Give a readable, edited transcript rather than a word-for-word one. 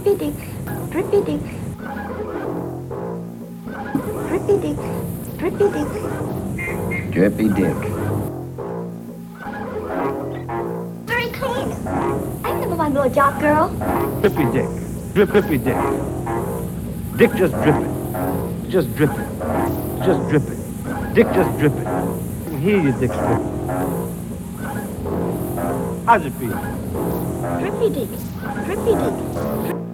Drippy Dick, Drippy Dick, Drippy Dick, Drippy Dick. Drippy Dick. Very clean. I never want to be a job girl. Drippy Dick. Drippy Dick. Dick just dripping. Just dripping. Just dripping. Dick just dripping. I can hear your dick dripping. How's it feel? Drippy Dick, Drippy Dick.